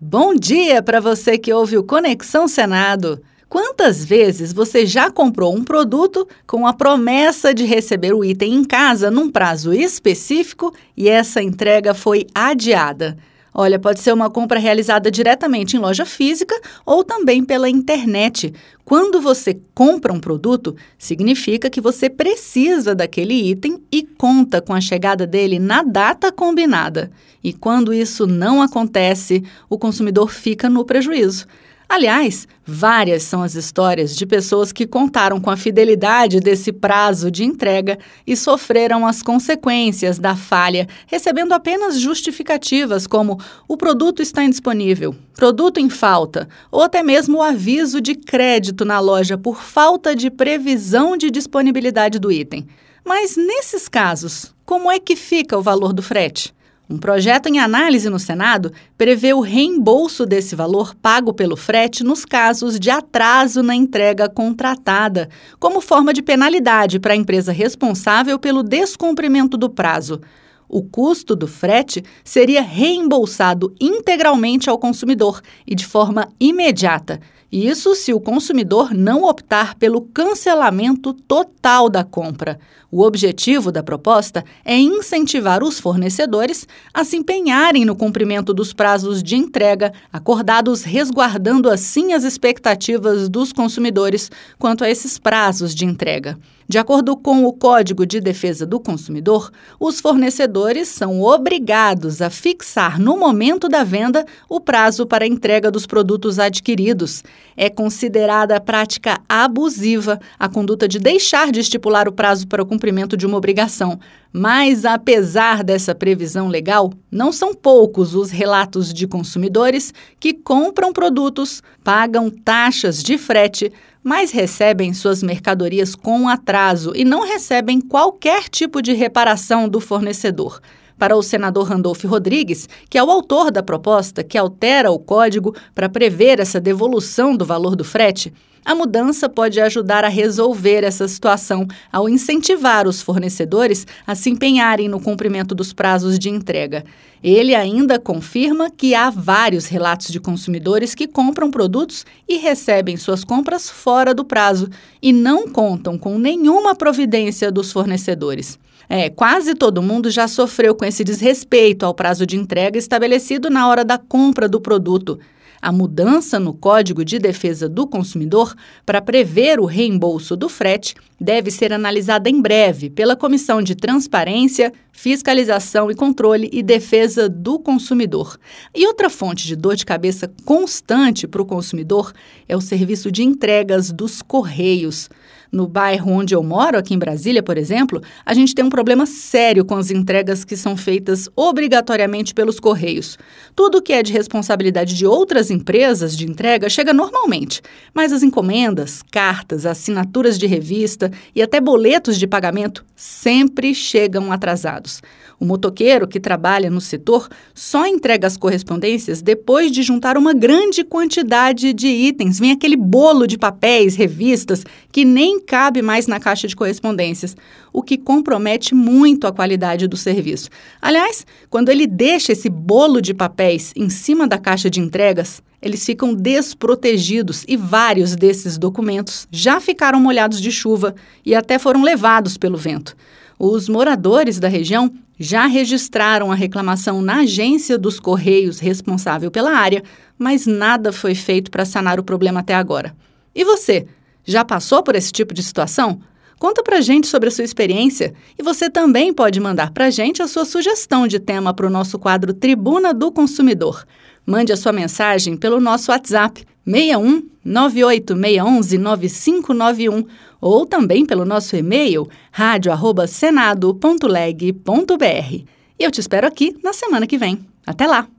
Bom dia para você que ouve o Conexão Senado. Quantas vezes você já comprou um produto com a promessa de receber o item em casa num prazo específico e essa entrega foi adiada? Olha, pode ser uma compra realizada diretamente em loja física ou também pela internet. Quando você compra um produto, significa que você precisa daquele item e conta com a chegada dele na data combinada. E quando isso não acontece, o consumidor fica no prejuízo. Aliás, várias são as histórias de pessoas que contaram com a fidelidade desse prazo de entrega e sofreram as consequências da falha, recebendo apenas justificativas como o produto está indisponível, produto em falta, ou até mesmo o aviso de crédito na loja por falta de previsão de disponibilidade do item. Mas nesses casos, como é que fica o valor do frete? Um projeto em análise no Senado prevê o reembolso desse valor pago pelo frete nos casos de atraso na entrega contratada, como forma de penalidade para a empresa responsável pelo descumprimento do prazo. O custo do frete seria reembolsado integralmente ao consumidor e de forma imediata. Isso se o consumidor não optar pelo cancelamento total da compra. O objetivo da proposta é incentivar os fornecedores a se empenharem no cumprimento dos prazos de entrega acordados, resguardando assim as expectativas dos consumidores quanto a esses prazos de entrega. De acordo com o Código de Defesa do Consumidor, os fornecedores são obrigados a fixar no momento da venda o prazo para a entrega dos produtos adquiridos. É considerada prática abusiva a conduta de deixar de estipular o prazo para o cumprimento de uma obrigação. Mas, apesar dessa previsão legal, não são poucos os relatos de consumidores que compram produtos, pagam taxas de frete, mas recebem suas mercadorias com atraso e não recebem qualquer tipo de reparação do fornecedor. Para o senador Randolfo Rodrigues, que é o autor da proposta que altera o código para prever essa devolução do valor do frete, a mudança pode ajudar a resolver essa situação ao incentivar os fornecedores a se empenharem no cumprimento dos prazos de entrega. Ele ainda confirma que há vários relatos de consumidores que compram produtos e recebem suas compras fora do prazo e não contam com nenhuma providência dos fornecedores. Quase todo mundo já sofreu com esse desrespeito ao prazo de entrega estabelecido na hora da compra do produto. A mudança no Código de Defesa do Consumidor para prever o reembolso do frete deve ser analisada em breve pela Comissão de Transparência, Fiscalização e Controle e Defesa do Consumidor. E outra fonte de dor de cabeça constante para o consumidor é o serviço de entregas dos Correios. No bairro onde eu moro, aqui em Brasília, por exemplo, a gente tem um problema sério com as entregas que são feitas obrigatoriamente pelos Correios. Tudo que é de responsabilidade de outras empresas de entrega chega normalmente, mas as encomendas, cartas, assinaturas de revista e até boletos de pagamento sempre chegam atrasados. O motoqueiro que trabalha no setor só entrega as correspondências depois de juntar uma grande quantidade de itens. Vem aquele bolo de papéis, revistas, que nem cabe mais na caixa de correspondências, o que compromete muito a qualidade do serviço. Aliás, quando ele deixa esse bolo de papéis em cima da caixa de entregas, eles ficam desprotegidos e vários desses documentos já ficaram molhados de chuva e até foram levados pelo vento. Os moradores da região já registraram a reclamação na agência dos Correios responsável pela área, mas nada foi feito para sanar o problema até agora. E você, já passou por esse tipo de situação? Conta pra gente sobre a sua experiência e você também pode mandar pra gente a sua sugestão de tema para o nosso quadro Tribuna do Consumidor. Mande a sua mensagem pelo nosso WhatsApp 61 98611 9591 ou também pelo nosso e-mail radio@senado.leg.br. E eu te espero aqui na semana que vem. Até lá!